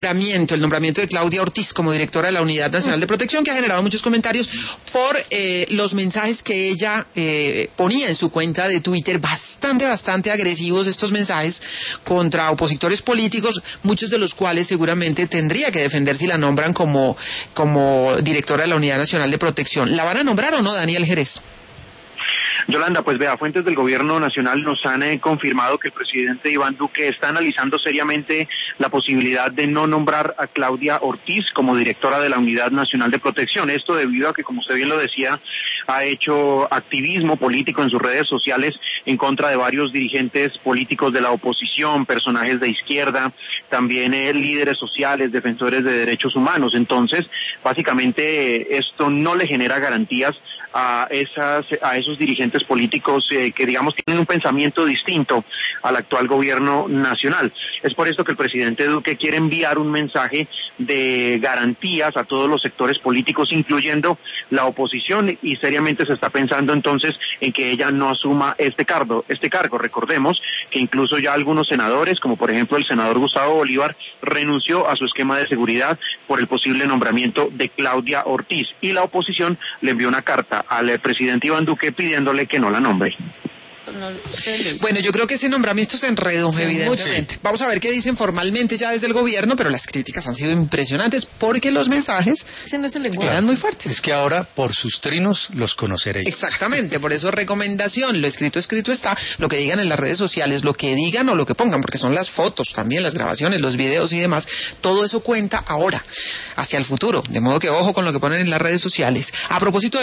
el nombramiento de Claudia Ortiz como directora de la Unidad Nacional de Protección, que ha generado muchos comentarios por los mensajes que ella ponía en su cuenta de Twitter, bastante agresivos estos mensajes contra opositores políticos, muchos de los cuales seguramente tendría que defender si la nombran como directora de la Unidad Nacional de Protección. ¿La van a nombrar o no, Daniel Jerez? Yolanda, pues vea, fuentes del gobierno nacional nos han confirmado que el presidente Iván Duque está analizando seriamente la posibilidad de no nombrar a Claudia Ortiz como directora de la Unidad Nacional de Protección. Esto debido a que, como usted bien lo decía, ha hecho activismo político en sus redes sociales en contra de varios dirigentes políticos de la oposición, personajes de izquierda, también líderes sociales, defensores de derechos humanos. Entonces, básicamente esto no le genera garantías a esos dirigentes políticos que, digamos, tienen un pensamiento distinto al actual gobierno nacional. Es por esto que el presidente Duque quiere enviar un mensaje de garantías a todos los sectores políticos, incluyendo la oposición, y seriamente se está pensando entonces en que ella no asuma este cargo. Recordemos que incluso ya algunos senadores, como por ejemplo el senador Gustavo Bolívar, renunció a su esquema de seguridad por el posible nombramiento de Claudia Ortiz, y la oposición le envió una carta al presidente Iván Duque pidiéndole que no la nombre. Bueno, yo creo que ese nombramiento se enredó, evidentemente. Vamos a ver qué dicen formalmente ya desde el gobierno, pero las críticas han sido impresionantes porque los mensajes eran muy fuertes. Es que ahora, por sus trinos, los conoceréis. Exactamente, por eso recomendación, lo escrito está, lo que digan en las redes sociales, lo que digan o lo que pongan, porque son las fotos también, las grabaciones, los videos y demás, todo eso cuenta ahora, hacia el futuro, de modo que ojo con lo que ponen en las redes sociales. A propósito de